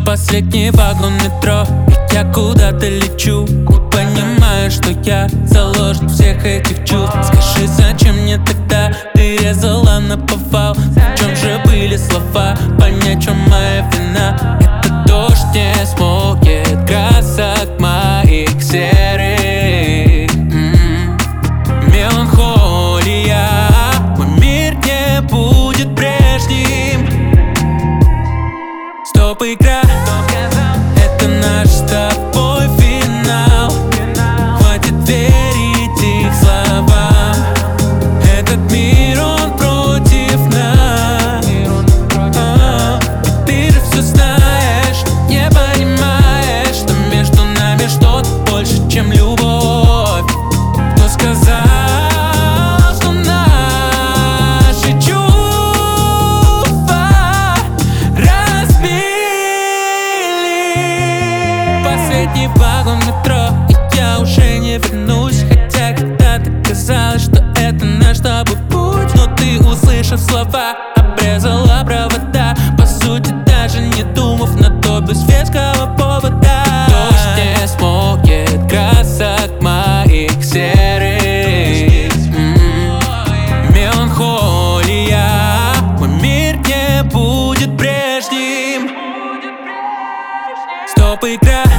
Последний вагон метро, и я куда-то лечу. Не понимаю, что я заложник всех этих чувств. Скажи, зачем мне тогда ты резала наповал? В чем же были слова? Понять, в чем моя вина. Это дождь не смоет красок моих серых. Меланхолия, мой мир не будет прежним. Стоп, игра, это наш с тобой финал. Хватит верить их словам. Этот мир, он против нас. И ты же все знаешь, не понимаешь, что между нами что-то больше, чем любовь. Кто сказал, что наши чувства разбили? Последний вагон метро, и я уже не вернусь. Хотя когда-то казалось, что это наш с тобой путь. Но ты, услышав слова, обрезала провода. По сути, даже не думав на то, без веского повода. Дождь не смоет красок моих серых. Меланхолия, мой мир не будет прежним. Стоп, игра,